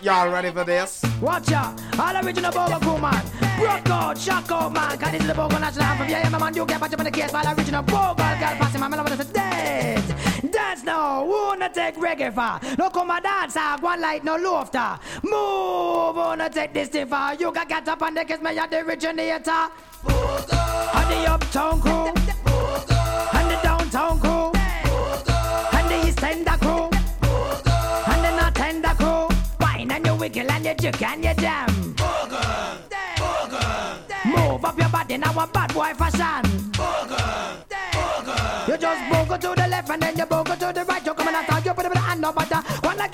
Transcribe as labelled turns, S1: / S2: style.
S1: Y'all ready for this?
S2: Watch out, all original Bogo crew man. Rock out, shock out man. Cause this is the Bogo national anthem. Yeah, my man, you can't patch up in the case. All original Bogo girl passing my man over the dead. Dance now, who wanna take reggae for? No come a dance, I one light, no laughter. Move, wanna take this thing for? You can get up and the kiss me at the originator. Bogo. And the uptown crew. Bogo. And the downtown crew. Bogo. And the east end crew. Bogo. And the north end crew. Wine and you wiggle and you jerk and you jam. Bogo. Bogo. Move up your body now a bad boy fashion. Bogo. You just bogo to the left and then you bogo to the right. You come and I thought you put it on no butter. One like